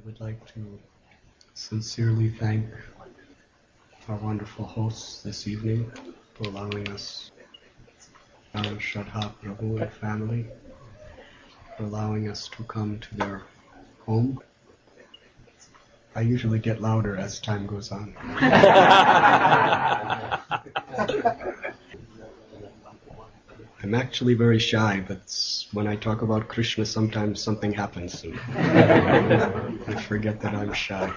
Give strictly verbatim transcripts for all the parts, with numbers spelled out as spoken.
would like to sincerely thank our wonderful hosts this evening for allowing us, our Shraddha Prabhu and family, for allowing us to come to their home. I usually get louder as time goes on. I'm actually very shy, but when I talk about Krishna, sometimes something happens and I forget that I'm shy.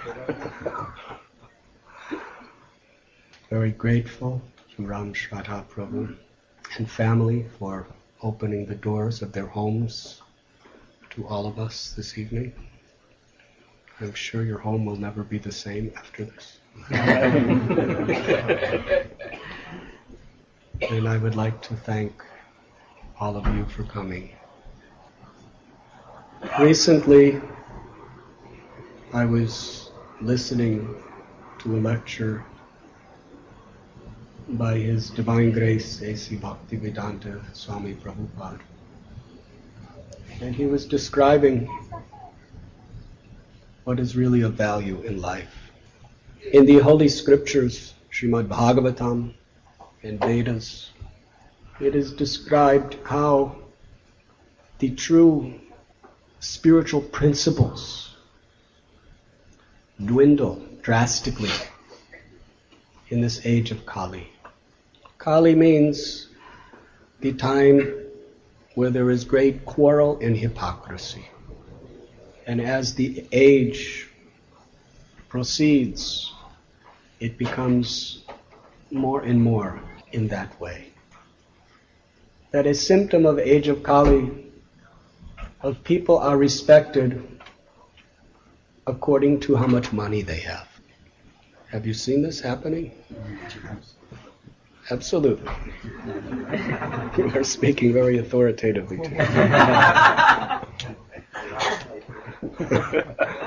Very grateful to Ram Shraddha Prabhu and family for opening the doors of their homes to all of us this evening. I'm sure your home will never be the same after this. And I would like to thank all of you for coming. Recently, I was listening to a lecture by His Divine Grace A C Bhaktivedanta Swami Prabhupada. And he was describing what is really of value in life. In the Holy Scriptures, Srimad Bhagavatam and Vedas, it is described how the true spiritual principles dwindle drastically in this age of Kali. Kali means the time where there is great quarrel and hypocrisy. And as the age proceeds, it becomes more and more in that way. That a symptom of age of Kali, of people are respected according to how much money they have. Have you seen this happening? Absolutely. You are speaking very authoritatively to me.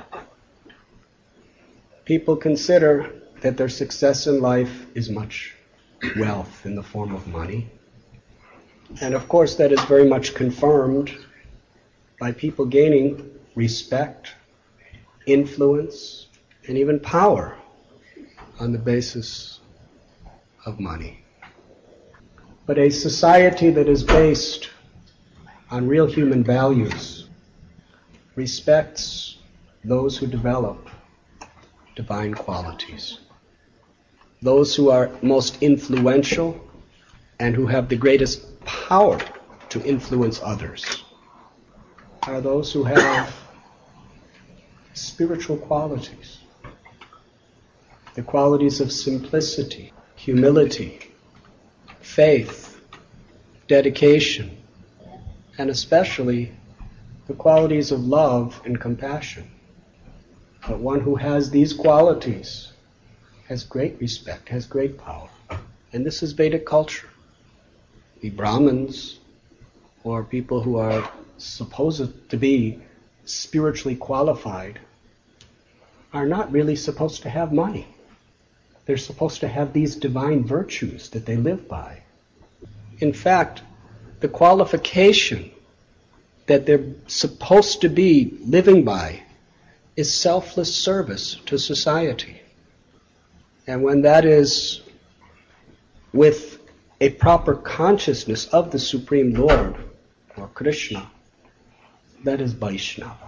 People consider that their success in life is much wealth in the form of money. And of course that is very much confirmed by people gaining respect, influence, and even power on the basis of money. But a society that is based on real human values respects those who develop divine qualities. Those who are most influential and who have the greatest power to influence others are those who have spiritual qualities. The qualities of simplicity, humility, faith, dedication, and especially the qualities of love and compassion. But one who has these qualities has great respect, has great power. And this is Vedic culture. The Brahmins, or people who are supposed to be spiritually qualified, are not really supposed to have money. They're supposed to have these divine virtues that they live by. In fact, the qualification that they're supposed to be living by is selfless service to society. And when that is with a proper consciousness of the Supreme Lord, or Krishna, that is Vaishnava.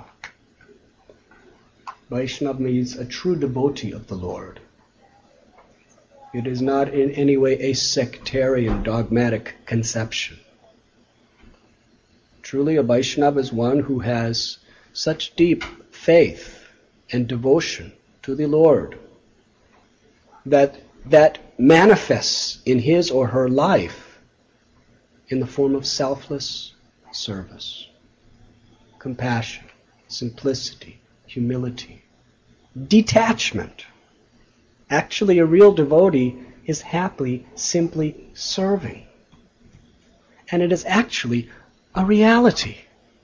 Vaishnava means a true devotee of the Lord. It is not in any way a sectarian, dogmatic conception. Truly a Vaishnava is one who has such deep faith and devotion to the Lord that that manifests in his or her life in the form of selfless service, compassion, simplicity, humility, detachment. Actually, a real devotee is happily simply serving. And it is actually a reality.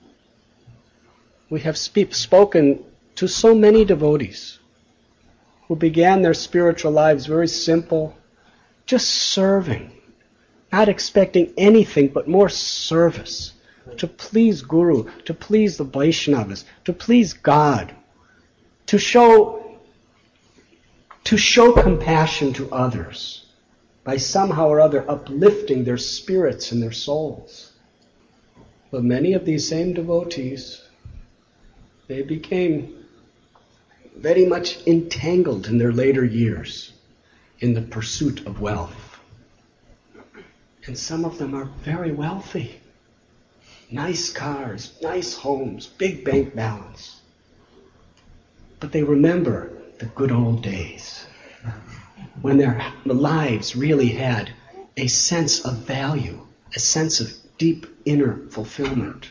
We have spe- spoken to so many devotees who began their spiritual lives very simple, just serving, not expecting anything but more service, to please Guru, to please the Vaishnavas, to please God, to show, to show compassion to others by somehow or other uplifting their spirits and their souls. But many of these same devotees, they became very much entangled in their later years in the pursuit of wealth. And some of them are very wealthy. Nice cars, nice homes, big bank balance. But they remember the good old days when their lives really had a sense of value, a sense of deep inner fulfillment.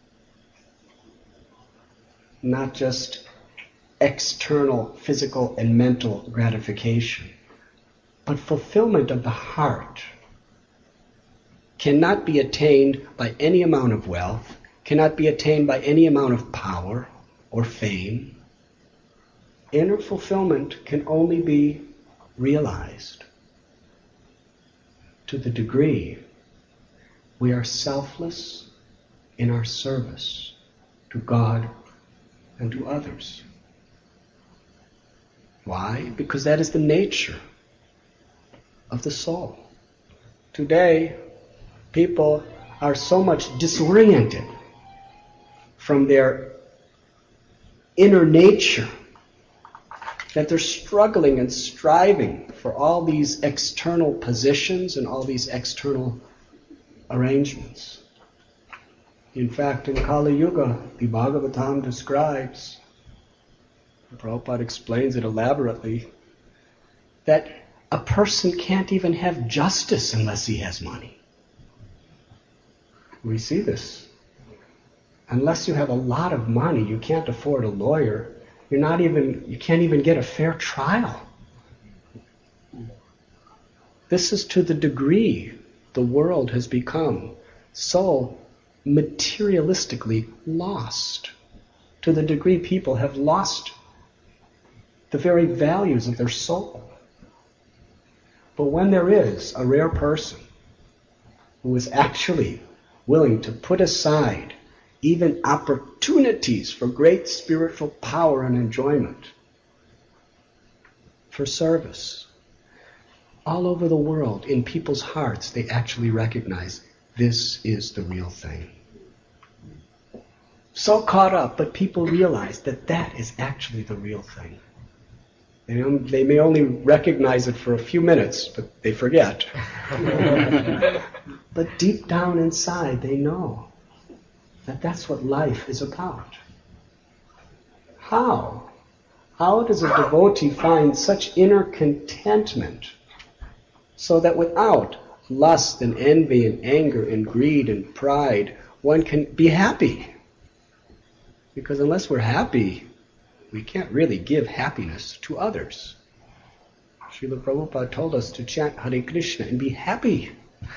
Not just external physical and mental gratification, but fulfillment of the heart. Cannot be attained by any amount of wealth, cannot be attained by any amount of power or fame. Inner fulfillment can only be realized to the degree we are selfless in our service to God and to others. Why? Because that is the nature of the soul. Today, people are so much disoriented from their inner nature that they're struggling and striving for all these external positions and all these external arrangements. In fact, in Kali Yuga, the Bhagavatam describes, Prabhupada explains it elaborately, that a person can't even have justice unless he has money. We see this. Unless you have a lot of money, you can't afford a lawyer. You're not even, you can't even get a fair trial. This is to the degree the world has become so materialistically lost. To the degree people have lost the very values of their soul. But when there is a rare person who is actually willing to put aside even opportunities for great spiritual power and enjoyment for service, all over the world, in people's hearts, they actually recognize this is the real thing. So caught up, but people realize that that is actually the real thing. They, they may only recognize it for a few minutes, but they forget. But deep down inside, they know that that's what life is about. How? How does a devotee find such inner contentment so that without lust and envy and anger and greed and pride, one can be happy? Because unless we're happy, we can't really give happiness to others. Srila Prabhupada told us to chant Hare Krishna and be happy.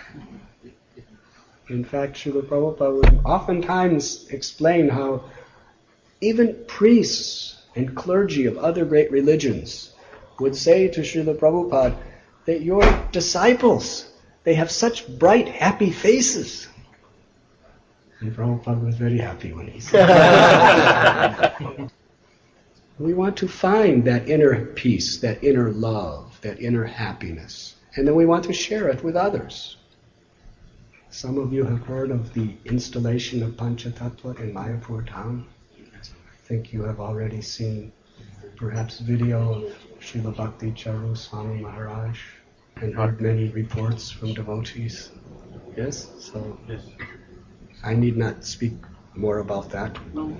In fact, Srila Prabhupada would oftentimes explain how even priests and clergy of other great religions would say to Srila Prabhupada that your disciples, they have such bright, happy faces. And Prabhupada was very happy when he said that. We want to find that inner peace, that inner love, that inner happiness, and then we want to share it with others. Some of you have heard of the installation of Panchatattva in Mayapur town. I think you have already seen perhaps video of Srila Bhakti Charu Swami Maharaj and heard many reports from devotees. Yes? So I need not speak more about that.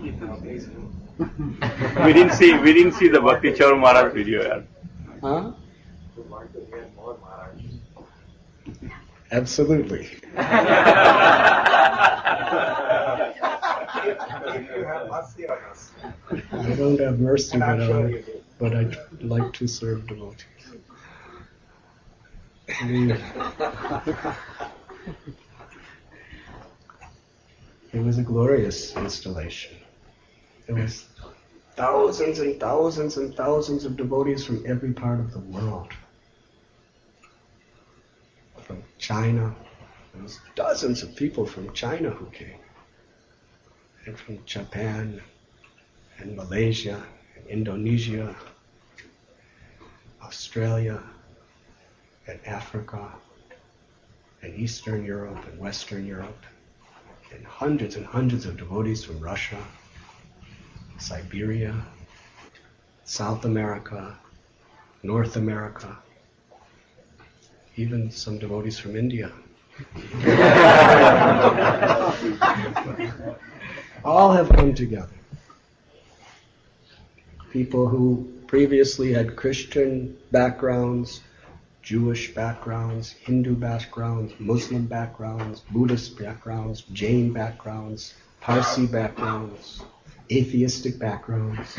we didn't see we didn't see the Bhakti Charu Maharaj video yet. Huh? Absolutely. I don't have mercy, but I, but I'd like to serve devotees. It was a glorious installation. There was thousands and thousands and thousands of devotees from every part of the world. From China, there was dozens of people from China who came. And from Japan, and Malaysia, and Indonesia, Australia, and Africa, and Eastern Europe, and Western Europe, and hundreds and hundreds of devotees from Russia, Siberia, South America, North America, even some devotees from India. All have come together. People who previously had Christian backgrounds, Jewish backgrounds, Hindu backgrounds, Muslim backgrounds, Buddhist backgrounds, Jain backgrounds, Parsi backgrounds, atheistic backgrounds.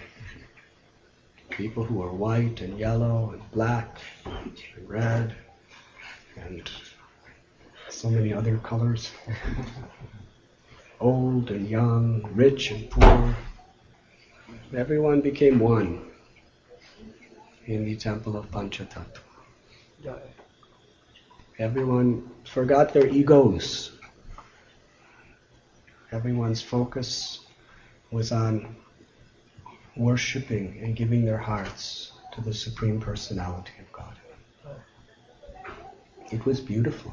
People who are white and yellow and black and red and so many other colors. Old and young, rich and poor. Everyone became one in the temple of Panchatattva. Everyone forgot their egos. Everyone's focus was on worshipping and giving their hearts to the Supreme Personality of God. It was beautiful.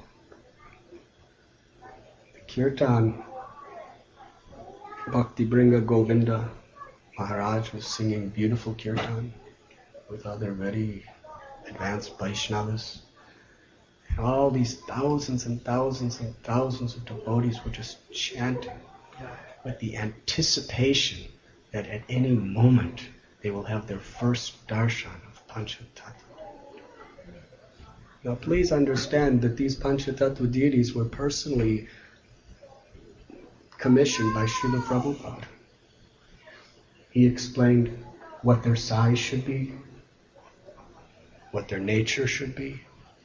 The Kirtan, Bhakti Bringa Govinda Maharaj was singing beautiful Kirtan with other very advanced Vaishnavas. And all these thousands and thousands and thousands of devotees were just chanting with the anticipation that at any moment they will have their first darshan of Panchatattva. Now please understand that these Panchatattva deities were personally commissioned by Srila Prabhupada. He explained what their size should be, what their nature should be.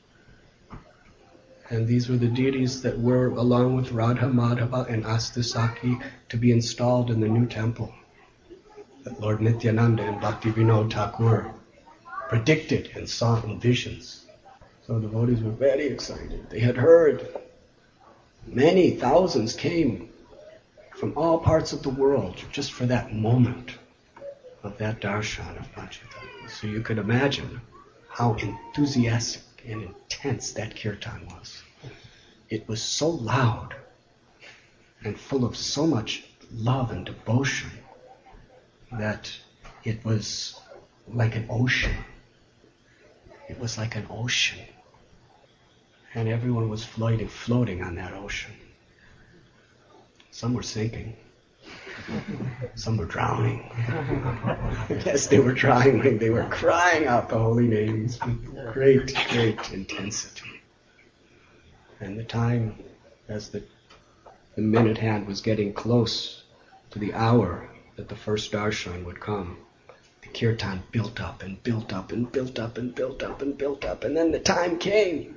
And these were the deities that were, along with Radha, Madhava, and Astasaki, to be installed in the new temple that Lord Nityananda and Bhaktivinoda Thakur predicted and saw in visions. So devotees were very excited. They had heard many thousands came from all parts of the world just for that moment of that darshan of Panchatattva. So you could imagine how enthusiastic and intense that kirtan was. It was so loud and full of so much love and devotion that it was like an ocean. It was like an ocean. And everyone was floating, floating on that ocean. Some were sinking. Some were drowning. Yes, they were drowning. They were crying out the holy names with great, great intensity. And the time, as the, the minute hand was getting close to the hour that the first darshan would come, the kirtan built up and built up and built up and built up and built up, and then the time came.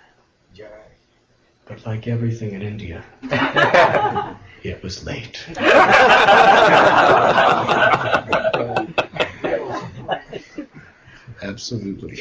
But like everything in India, it was late. Absolutely.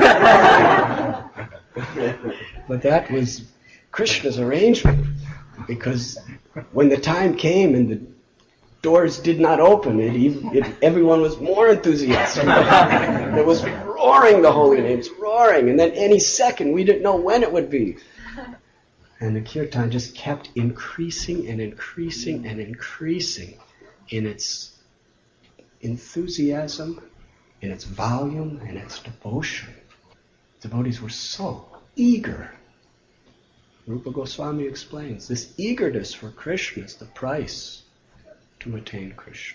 But that was Krishna's arrangement, because when the time came and the doors did not open, it, it, everyone was more enthusiastic. It was roaring the holy names, roaring, and then any second, we didn't know when it would be. And the kirtan just kept increasing and increasing and increasing in its enthusiasm, in its volume, and its devotion. Devotees were so eager. Rupa Goswami explains, this eagerness for Krishna is the price to attain Krishna.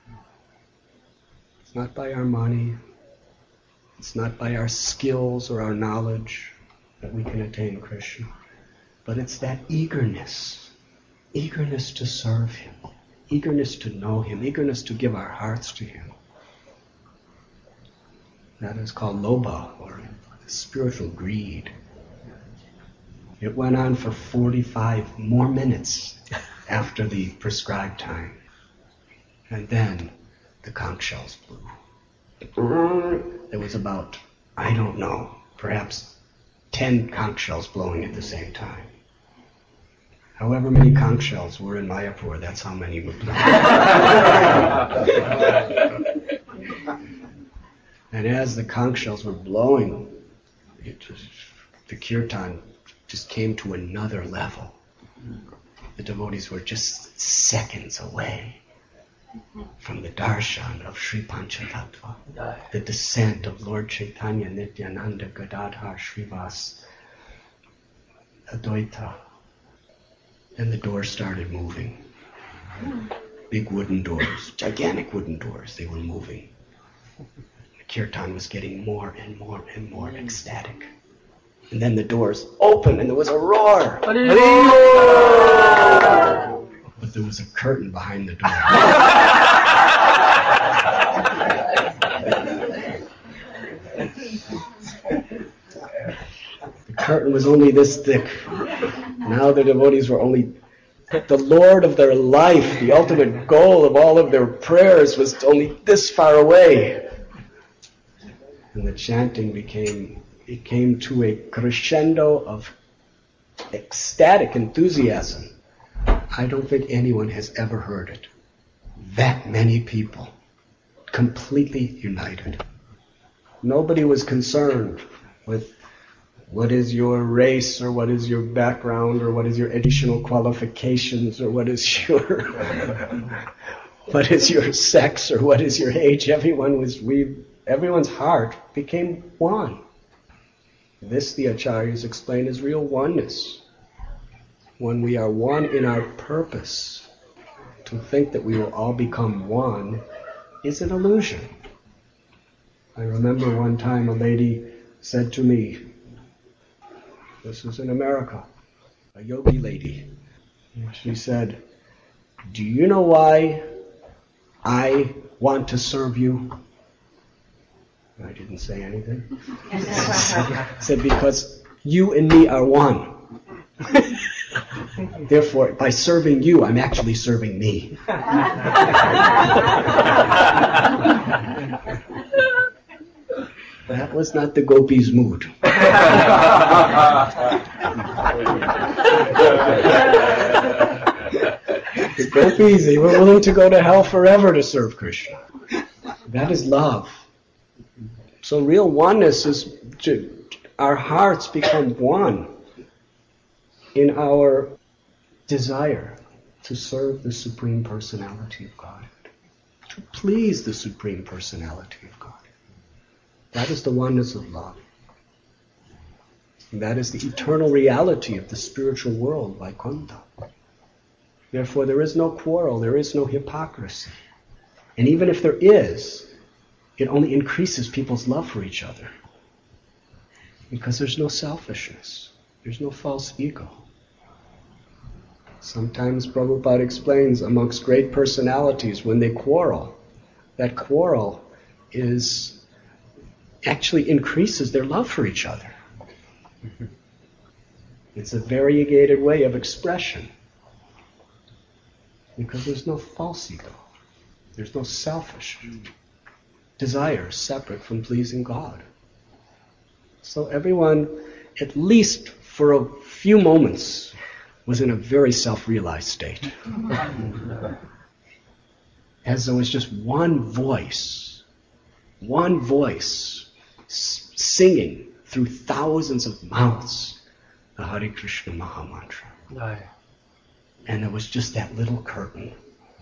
It's not by our money, it's not by our skills or our knowledge that we can attain Krishna. But it's that eagerness, eagerness to serve Him, eagerness to know Him, eagerness to give our hearts to Him. That is called lobha, or spiritual greed. It went on for forty-five more minutes after the prescribed time. And then the conch shells blew. There was about, I don't know, perhaps ten conch shells blowing at the same time. However many conch shells were in Mayapur, that's how many were blown. And as the conch shells were blowing, it just, the kirtan just came to another level. The devotees were just seconds away from the darshan of Sri Panchatattva, the descent of Lord Chaitanya, Nityananda, Gadadhar, Srivas, Advaita. And the doors started moving. Big wooden doors, gigantic wooden doors, they were moving. The kirtan was getting more and more and more ecstatic. And then the doors opened and there was a roar. But there was a curtain behind the door. The curtain was only this thick. Now the devotees were only... The Lord of their life, the ultimate goal of all of their prayers was only this far away. And the chanting became, it came to a crescendo of ecstatic enthusiasm. I don't think anyone has ever heard it. That many people, completely united. Nobody was concerned with what is your race, or what is your background, or what is your educational qualifications, or what is your what is your sex, or what is your age. Everyone was we everyone's heart became one. This, the acharyas explain, is real oneness. When we are one in our purpose, to think that we will all become one is an illusion. I remember one time a lady said to me, this was in America, a yogi lady. She said, "Do you know why I want to serve you?" I didn't say anything. I said, "Because you and me are one. Therefore, by serving you, I'm actually serving me." That was not the gopis' mood. The gopis, they were willing to go to hell forever to serve Krishna. That is love. So real oneness is to, our hearts become one in our desire to serve the Supreme Personality of God, to please the Supreme Personality of God. That is the oneness of love. And that is the eternal reality of the spiritual world, Vaikuntha. Therefore, there is no quarrel, there is no hypocrisy. And even if there is, it only increases people's love for each other. Because there's no selfishness, there's no false ego. Sometimes Prabhupada explains, amongst great personalities, when they quarrel, that quarrel is actually increases their love for each other. It's a variegated way of expression. Because there's no false ego. There's no selfish desire separate from pleasing God. So everyone, at least for a few moments, was in a very self-realized state. As there was just one voice, one voice singing through thousands of mouths the Hare Krishna Maha Mantra. Aye. And there was just that little curtain.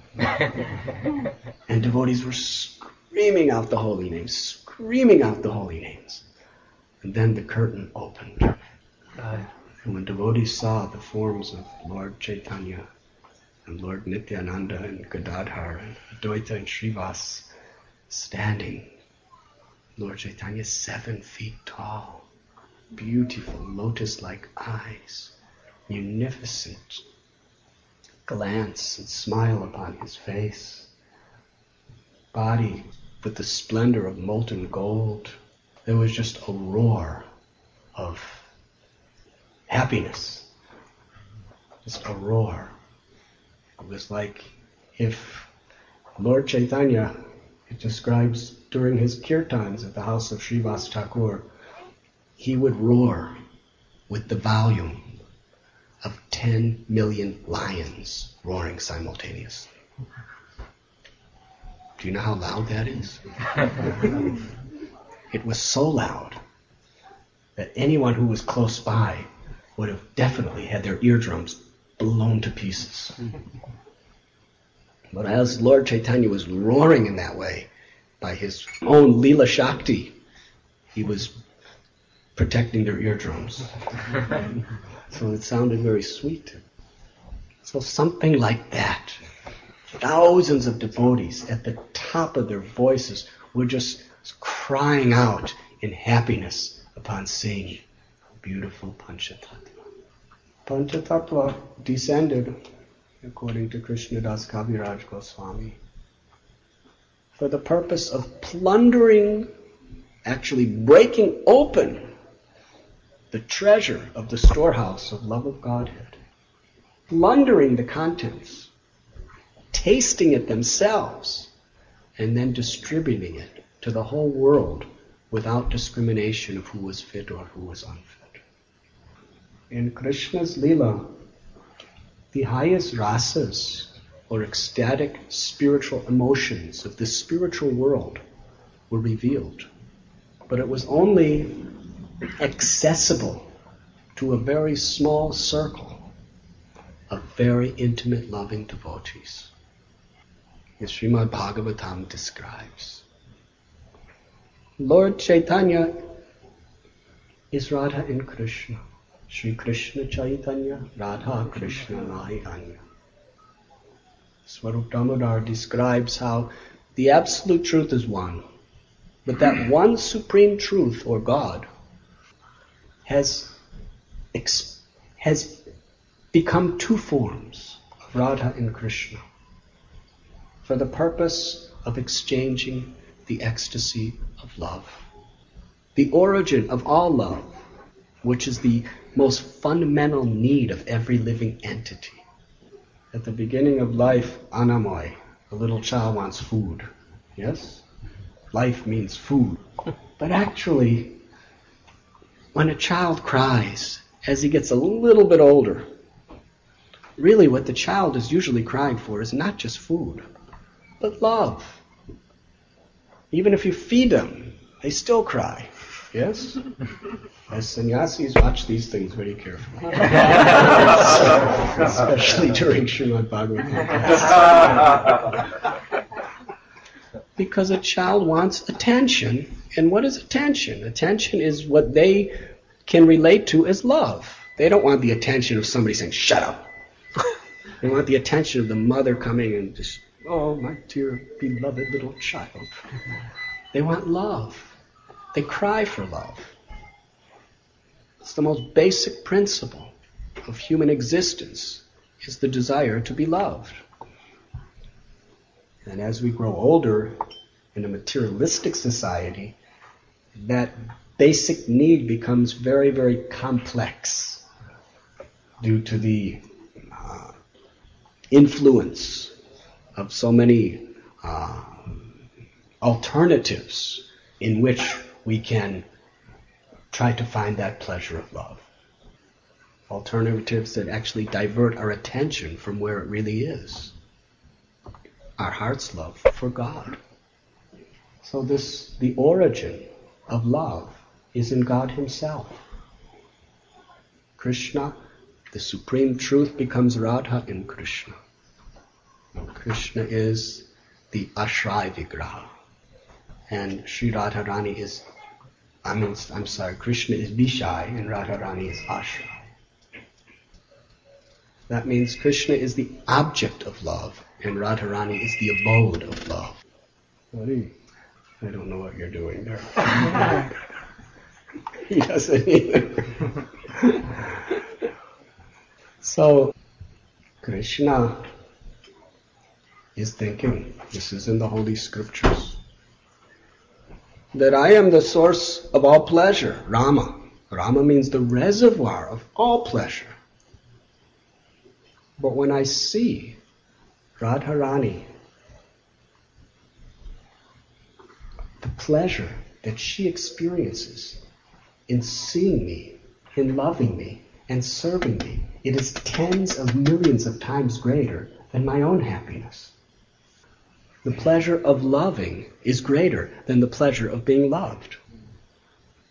And devotees were screaming out the holy names, screaming out the holy names. And then the curtain opened. Aye. And when devotees saw the forms of Lord Chaitanya and Lord Nityananda and Gadadhar and Advaita and Srivas standing, Lord Chaitanya seven feet tall, beautiful lotus-like eyes, munificent glance and smile upon his face, body with the splendor of molten gold. There was just a roar of happiness, just a roar. It was like if Lord Chaitanya, it describes during his kirtans at the house of Srivas Thakur, he would roar with the volume of ten million lions roaring simultaneously. Do you know how loud that is? It was so loud that anyone who was close by would have definitely had their eardrums blown to pieces. But as Lord Chaitanya was roaring in that way, by his own Leela Shakti, he was protecting their eardrums. So it sounded very sweet. So something like that. Thousands of devotees at the top of their voices were just crying out in happiness upon seeing beautiful Panchatattva. Panchatattva descended, according to Krishnadas Kaviraj Goswami, for the purpose of plundering, actually breaking open the treasure of the storehouse of love of Godhead, plundering the contents, tasting it themselves, and then distributing it to the whole world without discrimination of who was fit or who was unfit. In Krishna's Leela, the highest rasas, or ecstatic spiritual emotions of the spiritual world, were revealed. But it was only accessible to a very small circle of very intimate, loving devotees. As Srimad Bhagavatam describes, Lord Chaitanya is Radha and Krishna. Sri Krishna Chaitanya, Radha Krishna Nahi Anya. Swarup Damodar describes how the absolute truth is one, but that one supreme truth, or God, has ex- has become two forms of Radha and Krishna for the purpose of exchanging the ecstasy of love. The origin of all love, which is the most fundamental need of every living entity. At the beginning of life, Anamoy, a little child wants food. Yes? Life means food. But actually, when a child cries, as he gets a little bit older, really what the child is usually crying for is not just food, but love. Even if you feed them, they still cry. Yes? As sannyasis, watch these things very carefully. Especially during Srimad Bhagavatam class. Because a child wants attention. And what is attention? Attention is what they can relate to as love. They don't want the attention of somebody saying, shut up. They want the attention of the mother coming and just, oh, my dear beloved little child. They want love. They cry for love. It's the most basic principle of human existence, is the desire to be loved. And as we grow older in a materialistic society, that basic need becomes very, very complex due to the uh, influence of so many uh, alternatives in which we can try to find that pleasure of love. Alternatives that actually divert our attention from where it really is. Our heart's love for God. So this, the origin of love is in God Himself. Krishna, the supreme truth, becomes Radha in Krishna. Krishna is the Ashray Vigraha. And Sri Radharani is, I mean, I'm sorry, Krishna is Vishai and Radharani is Ashray. That means Krishna is the object of love and Radharani is the abode of love. Sorry, I don't know what you're doing there. He doesn't either. So, Krishna is thinking, this is in the Holy Scriptures, that I am the source of all pleasure, Rama. Rama means the reservoir of all pleasure. But when I see Radharani, the pleasure that she experiences in seeing me, in loving me, and serving me, it is tens of millions of times greater than my own happiness. The pleasure of loving is greater than the pleasure of being loved.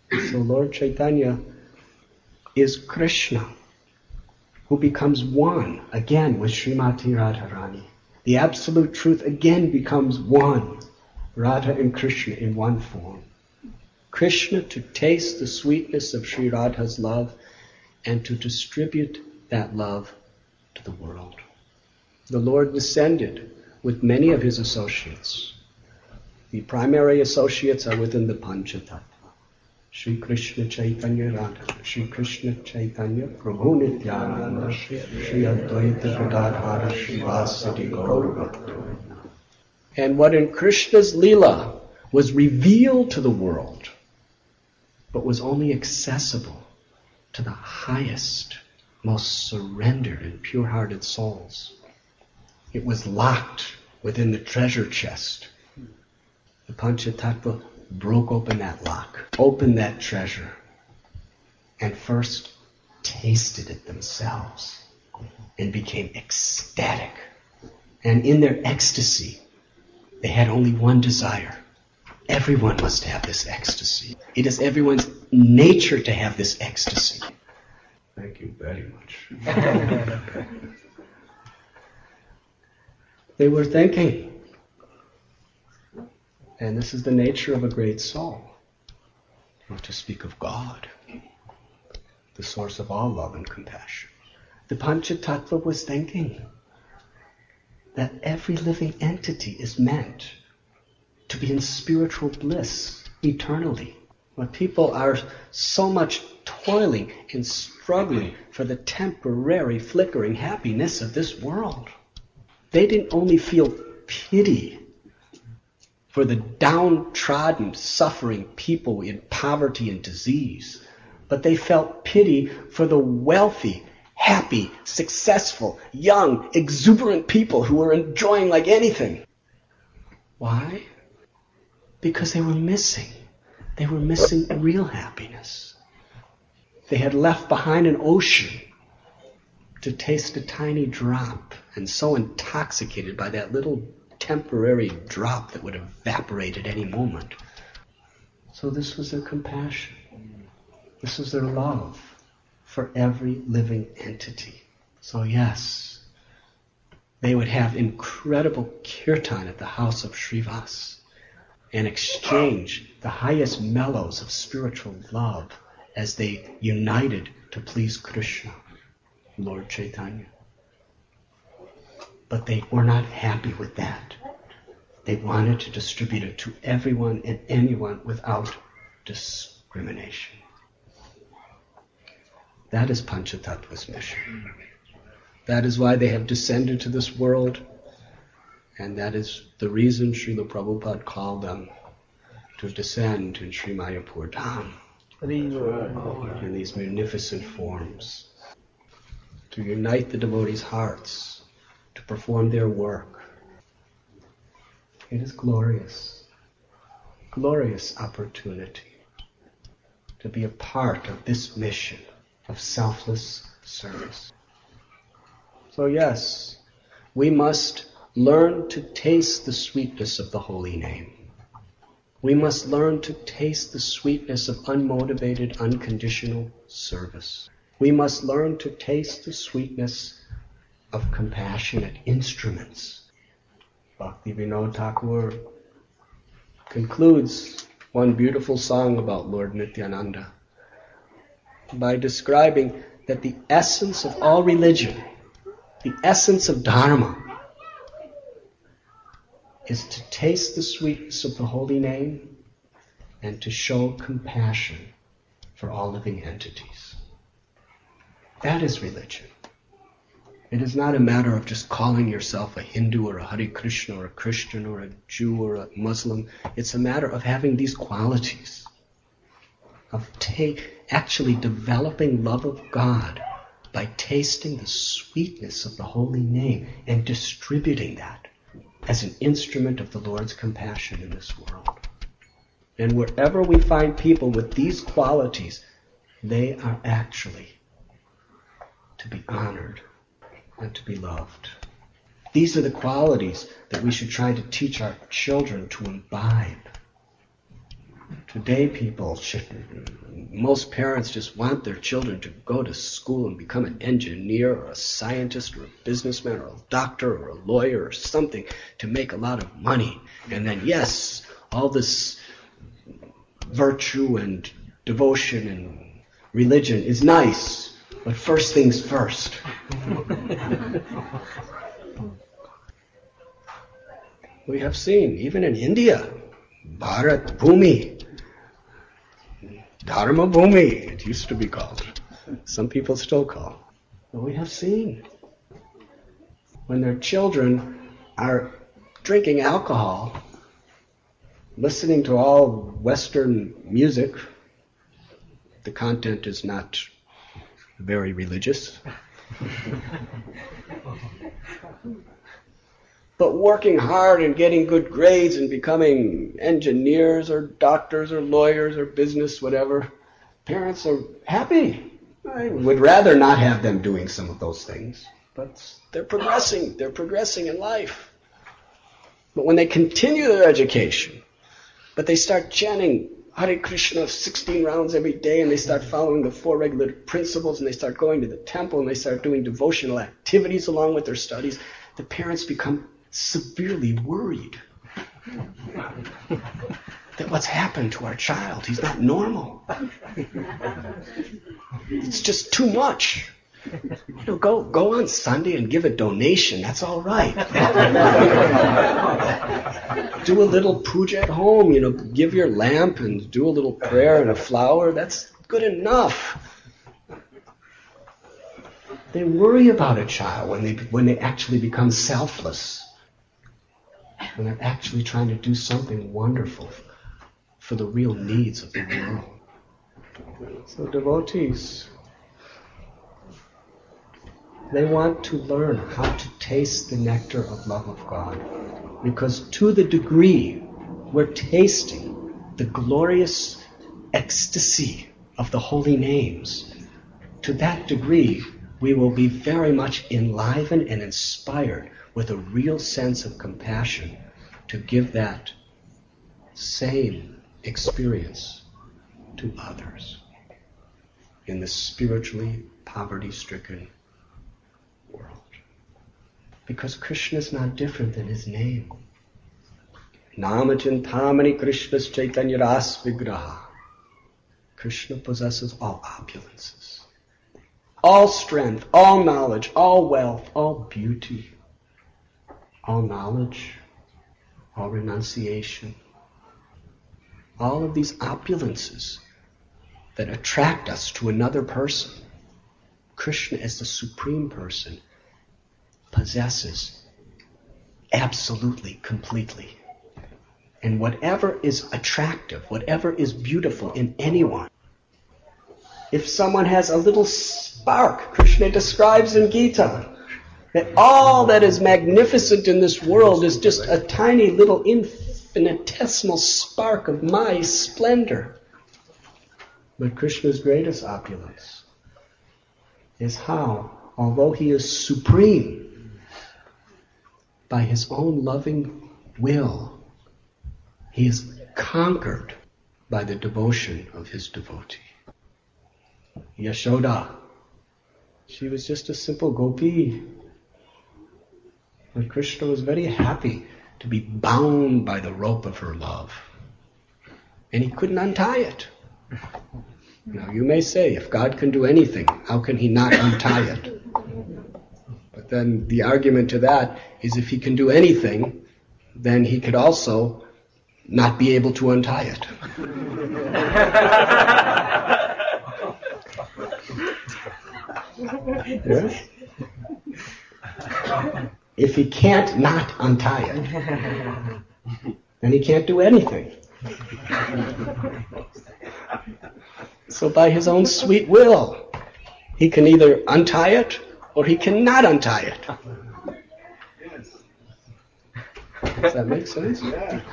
So Lord Chaitanya is Krishna, who becomes one again with Srimati Radharani. The absolute truth again becomes one, Radha and Krishna in one form. Krishna to taste the sweetness of Sri Radha's love and to distribute that love to the world. The Lord descended with many of his associates. The primary associates are within the Panchatattva. Shri Krishna Chaitanya Radha, Shri Krishna Chaitanya Prabhu Nityananda, Shri Advaita Gadadhara Srivasadi Gaurabhakta. And what in Krishna's Leela was revealed to the world, but was only accessible to the highest, most surrendered and pure-hearted souls. It was locked within the treasure chest. The Panchatattva broke open that lock, opened that treasure, and first tasted it themselves and became ecstatic. And in their ecstasy, they had only one desire. Everyone must have this ecstasy. It is everyone's nature to have this ecstasy. Thank you very much. They were thinking, and this is the nature of a great soul, not to speak of God, the source of all love and compassion. The Panchatattva was thinking that every living entity is meant to be in spiritual bliss eternally. When people are so much toiling and struggling for the temporary flickering happiness of this world, they didn't only feel pity for the downtrodden, suffering people in poverty and disease, but they felt pity for the wealthy, happy, successful, young, exuberant people who were enjoying like anything. Why? Because they were missing. They were missing real happiness. They had left behind an ocean to taste a tiny drop, and so intoxicated by that little temporary drop that would evaporate at any moment. So this was their compassion. This was their love for every living entity. So yes, they would have incredible kirtan at the house of Srivas and exchange the highest mellows of spiritual love as they united to please Krishna, Lord Chaitanya. But they were not happy with that. They wanted to distribute it to everyone and anyone without discrimination. That is Panchatattva's mission. That is why they have descended to this world, and that is the reason Srila Prabhupada called them to descend in Sri Mayapur Dham in these magnificent forms, to unite the devotees' hearts, to perform their work. It is glorious, glorious opportunity to be a part of this mission of selfless service. So yes, we must learn to taste the sweetness of the holy name. We must learn to taste the sweetness of unmotivated, unconditional service. We must learn to taste the sweetness of compassionate instruments. Bhakti Vinod Thakur concludes one beautiful song about Lord Nityananda by describing that the essence of all religion, the essence of Dharma, is to taste the sweetness of the holy name and to show compassion for all living entities. That is religion. It is not a matter of just calling yourself a Hindu or a Hare Krishna or a Christian or a Jew or a Muslim. It's a matter of having these qualities, of ta- actually developing love of God by tasting the sweetness of the holy name and distributing that as an instrument of the Lord's compassion in this world. And wherever we find people with these qualities, they are actually to be honored and to be loved. These are the qualities that we should try to teach our children to imbibe, Today people, should, most parents just want their children to go to school and become an engineer or a scientist or a businessman or a doctor or a lawyer or something to make a lot of money. And then, yes, all this virtue and devotion and religion is nice, but first things first. We have seen, even in India, Bharat Bhumi, Dharma Bhumi, it used to be called. Some people still call. But we have seen when their children are drinking alcohol, listening to all Western music, the content is not very religious, but working hard and getting good grades and becoming engineers or doctors or lawyers or business, whatever, parents are happy. I would rather not have them doing some of those things, but they're progressing. They're progressing in life. But when they continue their education, but they start chanting Hare Krishna sixteen rounds every day, and they start following the four regular principles, and they start going to the temple, and they start doing devotional activities along with their studies, the parents become severely worried that what's happened to our child, he's not normal. It's just too much. You know, go go on Sunday and give a donation. That's all right. Do a little puja at home. You know, give your lamp and do a little prayer and a flower. That's good enough. They worry about a child when they when they actually become selfless, when they're actually trying to do something wonderful for the real needs of the world. So devotees, they want to learn how to taste the nectar of love of God, because to the degree we're tasting the glorious ecstasy of the holy names, to that degree we will be very much enlivened and inspired with a real sense of compassion to give that same experience to others in this spiritually poverty-stricken world. Because Krishna is not different than his name. Namachintamani Krishna's Chaitanya Ras Vigraha. Krishna possesses all opulences, all strength, all knowledge, all wealth, all beauty, all knowledge, all renunciation, all of these opulences that attract us to another person. Krishna, as the Supreme Person, possesses absolutely, completely. And whatever is attractive, whatever is beautiful in anyone, if someone has a little spark, Krishna describes in Gita that all that is magnificent in this world is just a tiny little infinitesimal spark of my splendor. But Krishna's greatest opulence is how, although he is supreme, by his own loving will, he is conquered by the devotion of his devotee. Yashoda, she was just a simple gopi. But Krishna was very happy to be bound by the rope of her love. And he couldn't untie it. Now you may say, if God can do anything, how can he not untie it? But then the argument to that is, if he can do anything, then he could also not be able to untie it. Yes? If he can't not untie it, then he can't do anything. So by his own sweet will, he can either untie it or he cannot untie it. Does that make sense?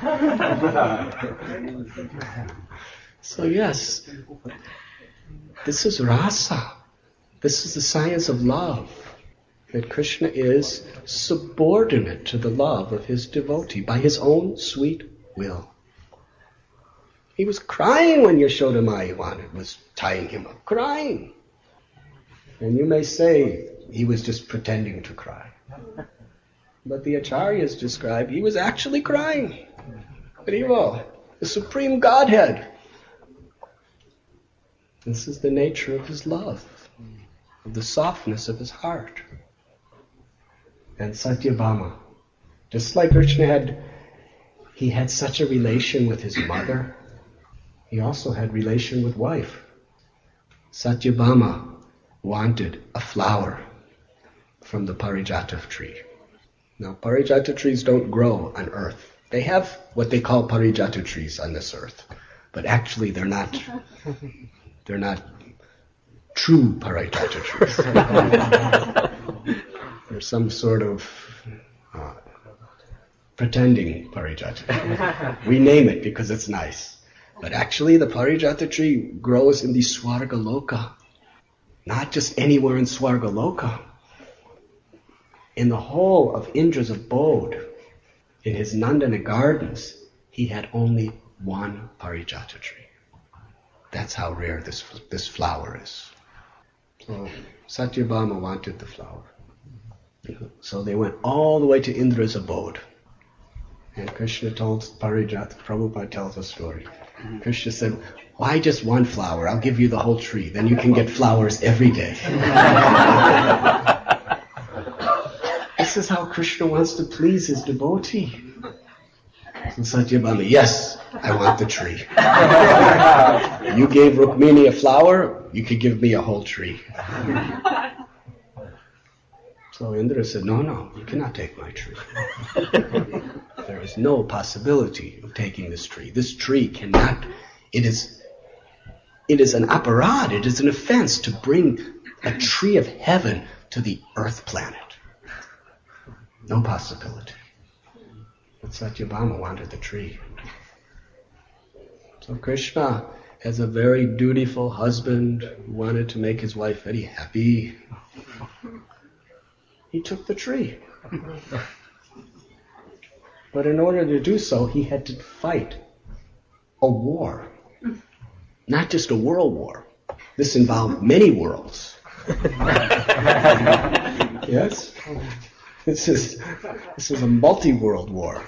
So yes, this is rasa. This is the science of love. That Krishna is subordinate to the love of his devotee by his own sweet will. He was crying when Yashoda Maya wanted, was tying him up, crying. And you may say he was just pretending to cry. But the Acharyas describe he was actually crying. Haribo, the Supreme Godhead. This is the nature of his love, of the softness of his heart. And Satyabhama, just like Krishna had, he had such a relation with his mother, he also had relation with wife. Satyabhama wanted a flower from the Parijata tree. Now, Parijata trees don't grow on earth. They have what they call Parijata trees on this earth, but actually they're not. They're not true Parijata trees. They're some sort of uh, pretending Parijata. We name it because it's nice. But actually the Parijata tree grows in the Swargaloka. Not just anywhere in Swargaloka. In the whole of Indra's abode, in his Nandana gardens, he had only one Parijata tree. That's how rare this this flower is. So Satyabhama wanted the flower. So they went all the way to Indra's abode. And Krishna told Parijata, Prabhupada tells a story. Krishna said, why just one flower? I'll give you the whole tree. Then you can get flowers every day. This is how Krishna wants to please his devotee. So Satyabhama, yes, I want the tree. You gave Rukmini a flower, you could give me a whole tree. So Indra said, no, no, you cannot take my tree. There is no possibility of taking this tree. This tree cannot, it is, it is an aparad, it is an offense to bring a tree of heaven to the earth planet. No possibility. But Satyabhama wanted the tree. So Krishna, as a very dutiful husband who wanted to make his wife very happy, he took the tree. But in order to do so, he had to fight a war. Not just a world war. This involved many worlds. Yes? This is this is a multi-world war.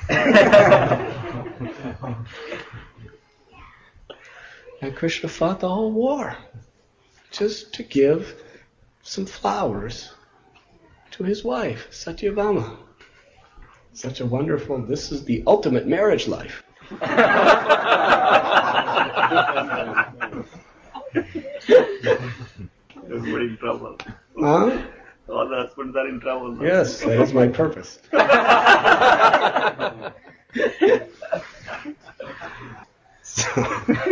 And Krishna fought the whole war just to give some flowers to his wife, Satyabhama. Such a wonderful, this is the ultimate marriage life. Everybody in trouble. Huh? All the husbands are in trouble. No? Yes, that is my purpose. So,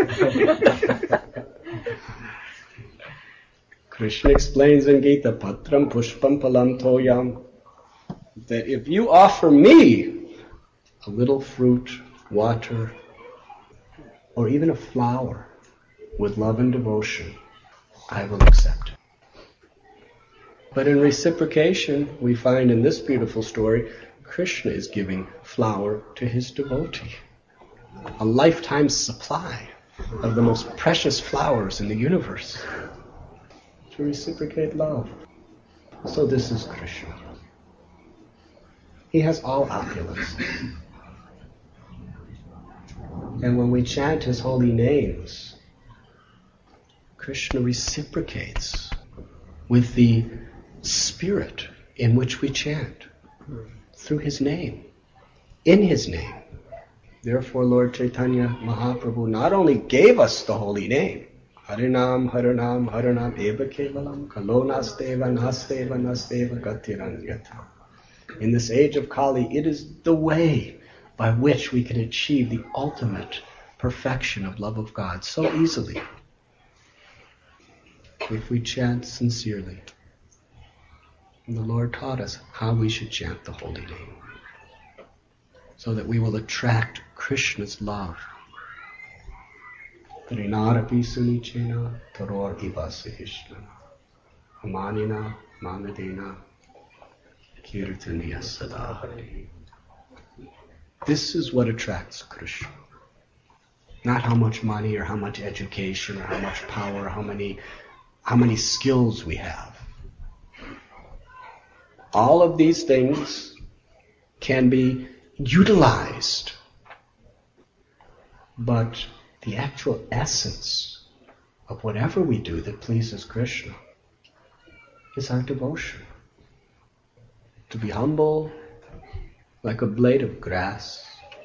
Krishna explains in Gita, Patram Pushpam Palam Toyam, that if you offer me a little fruit, water, or even a flower with love and devotion, I will accept it. But in reciprocation, we find in this beautiful story, Krishna is giving flower to his devotee. A lifetime supply of the most precious flowers in the universe to reciprocate love. So this is Krishna. He has all opulence. And when we chant his holy names, Krishna reciprocates with the spirit in which we chant, through his name, in his name. Therefore, Lord Chaitanya Mahaprabhu not only gave us the holy name, Harinam, Harinam, Harinam, Eva Kevalam, Kalonasteva, Nasteva, Nasteva, Gatiranyata. In this age of Kali, it is the way by which we can achieve the ultimate perfection of love of God so easily, if we chant sincerely. And the Lord taught us how we should chant the holy name, so that we will attract Krishna's love. Trinarapi sunichena taror ivasihishna amanina mamadena kirtaniya sadahari. This is what attracts Krishna. Not how much money or how much education or how much power or how many, how many skills we have. All of these things can be utilized, but the actual essence of whatever we do that pleases Krishna is our devotion. To be humble like a blade of grass,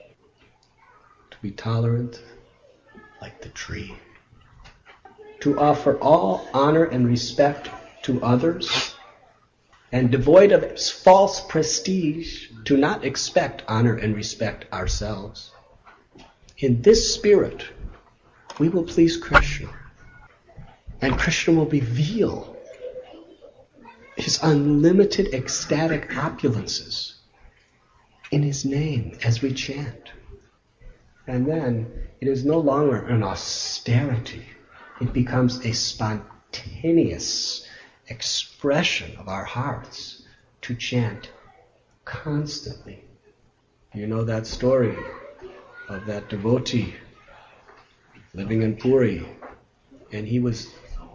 to be tolerant like the tree, to offer all honor and respect to others, and devoid of false prestige, to not expect honor and respect ourselves. In this spirit, we will please Krishna, and Krishna will reveal his unlimited ecstatic opulences in his name as we chant. And then it is no longer an austerity. It becomes a spontaneous expression of our hearts to chant constantly. You know that story of that devotee living in Puri, and he was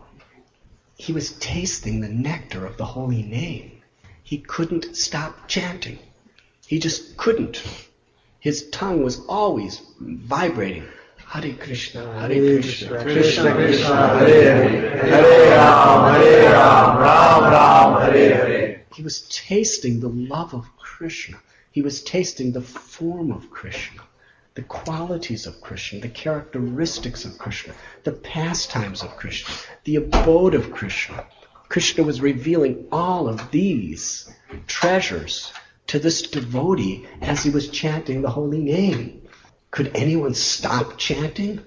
he was tasting the nectar of the holy name. He couldn't stop chanting. He just couldn't. His tongue was always vibrating. Hare Krishna, Hare Krishna, Krishna Krishna, Hare Hare, Hare Ram, Hare Ram, Ram Ram, Hare Hare. He was tasting the love of Krishna. He was tasting the form of Krishna, the qualities of Krishna, the characteristics of Krishna, the pastimes of Krishna, the abode of Krishna. Krishna was revealing all of these treasures to this devotee as he was chanting the holy name. Could anyone stop chanting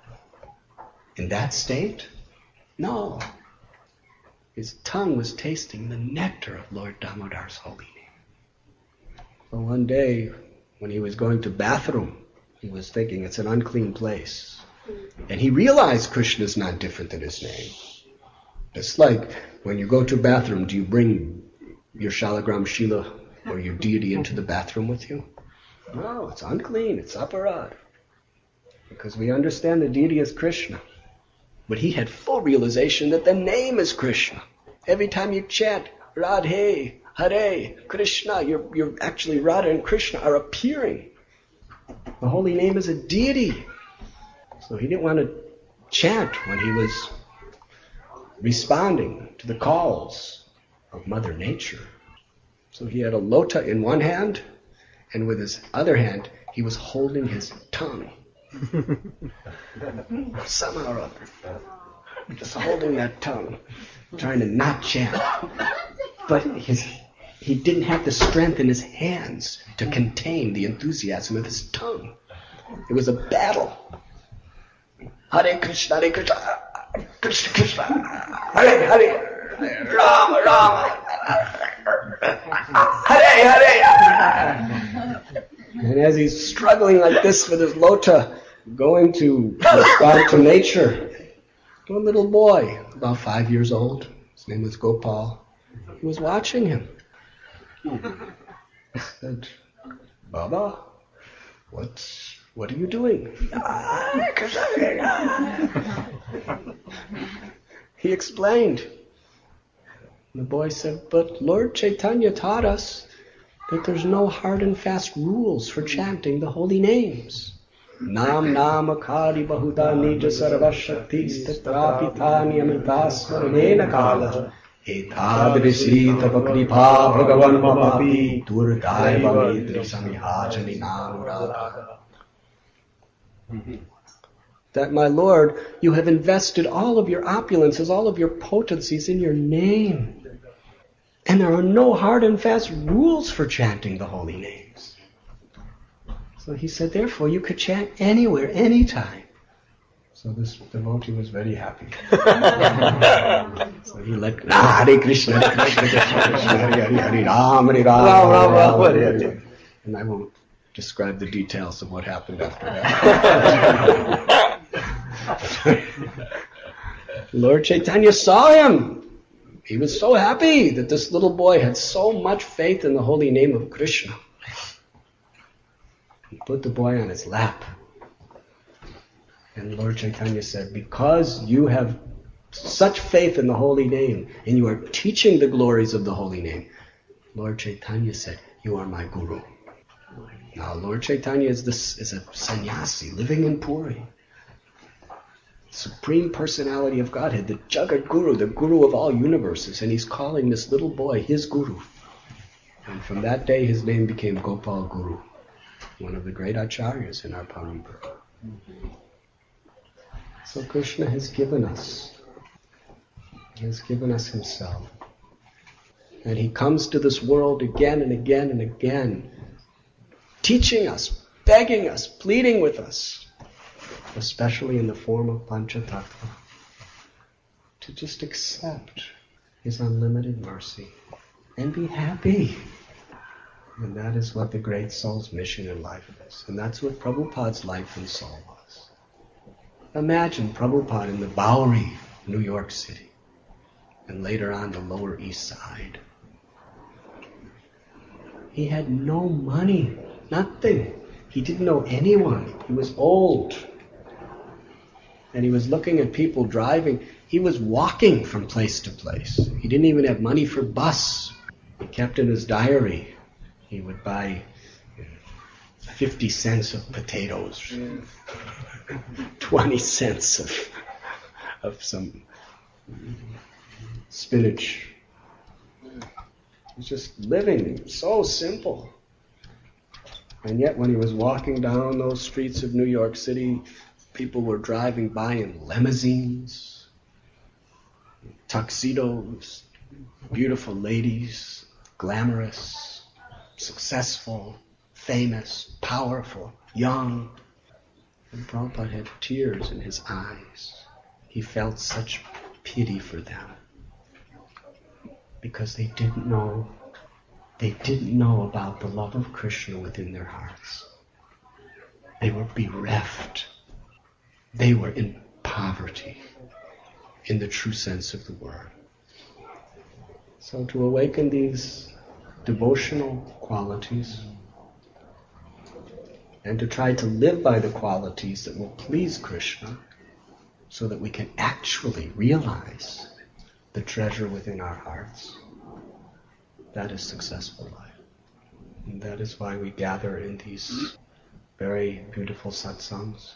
in that state? No. His tongue was tasting the nectar of Lord Damodar's holy name. So one day, when he was going to bathroom, he was thinking it's an unclean place. And he realized Krishna is not different than his name. It's like when you go to a bathroom, do you bring your Shalagram Shila or your deity into the bathroom with you? No, it's unclean, it's aparad. Because we understand the deity is Krishna. But he had full realization that the name is Krishna. Every time you chant, Radhe, Hare, Krishna, you're, you're actually Radha and Krishna are appearing. The holy name is a deity. So he didn't want to chant when he was responding to the calls of Mother Nature. So he had a lota in one hand, and with his other hand, he was holding his tongue. Somehow or other. Just holding that tongue, trying to not chant. But his, he didn't have the strength in his hands to contain the enthusiasm of his tongue. It was a battle. Hare Krishna, Hare Krishna, Krishna Krishna, Hare Hare, Rama Rama, Hare Hare. And as he's struggling like this with his lota, going to respond to nature, a little boy, about five years old, his name was Gopal, he was watching him. He said, Baba, what's, what are you doing? He explained. The boy said, but Lord Chaitanya taught us that there's no hard and fast rules for chanting the holy names. Nam nama kari bahuda nija sarvashaktis tatrapithani amritasmaranena kala etadrisi tavakripa bhagavan mamapi durdaiva medri samihajani namurada. That, my Lord, you have invested all of your opulences, all of your potencies in your name. And there are no hard and fast rules for chanting the holy names. So he said, therefore, you could chant anywhere, anytime. So this devotee was very happy. So he let, ah, Hare Krishna, Hare Krishna, Krishna Krishna, Hare Hare, Hare Ram, Hare Ram, Ram Ram, Hare Hare. And I won't describe the details of what happened after that. Lord Chaitanya saw him. He was so happy that this little boy had so much faith in the holy name of Krishna. He put the boy on his lap And Lord Chaitanya said, because you have such faith in the holy name and you are teaching the glories of the holy name, Lord Chaitanya said, you are my guru. Now Lord Chaitanya is this is a sannyasi living in Puri. Supreme personality of Godhead, the Jagat Guru, the guru of all universes, and he's calling this little boy his guru. And from that day his name became Gopal Guru, one of the great acharyas in our parampara. So Krishna has given us, he has given us himself. And he comes to this world again and again and again, teaching us, begging us, pleading with us, especially in the form of Panchatattva, to just accept his unlimited mercy and be happy. And that is what the great soul's mission in life is. And that's what Prabhupada's life and soul was. Imagine Prabhupada in the Bowery, New York City, and later on the Lower East Side. He had no money, nothing. He didn't know anyone. He was old. And he was looking at people driving. He was walking from place to place. He didn't even have money for bus. He kept in his diary. He would buy fifty cents of potatoes, twenty cents of, of some spinach. He was just living so simple. And yet when he was walking down those streets of New York City, people were driving by in limousines, tuxedos, beautiful ladies, glamorous, successful, famous, powerful, young. And Prabhupada had tears in his eyes. He felt such pity for them because they didn't know, they didn't know about the love of Krishna within their hearts. They were bereft. They were in poverty, in the true sense of the word. So to awaken these devotional qualities and to try to live by the qualities that will please Krishna so that we can actually realize the treasure within our hearts, that is successful life. And that is why we gather in these very beautiful satsangs.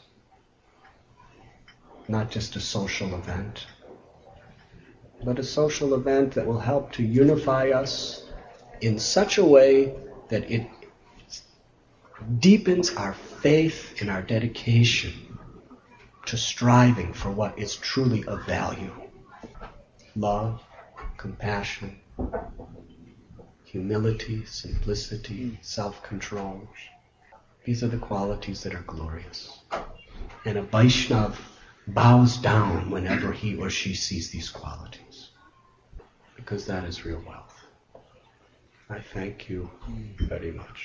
Not just a social event, but a social event that will help to unify us in such a way that it deepens our faith and our dedication to striving for what is truly of value. Love, compassion, humility, simplicity, self-control. These are the qualities that are glorious. And a Vaishnava bows down whenever he or she sees these qualities, because that is real wealth. I thank you very much.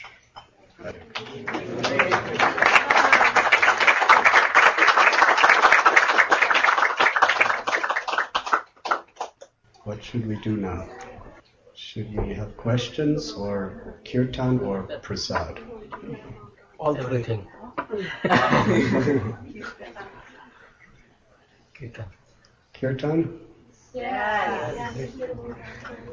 What should we do now? Should we have questions or kirtan or prasad? All everything. Kirtan? Yes. Yes.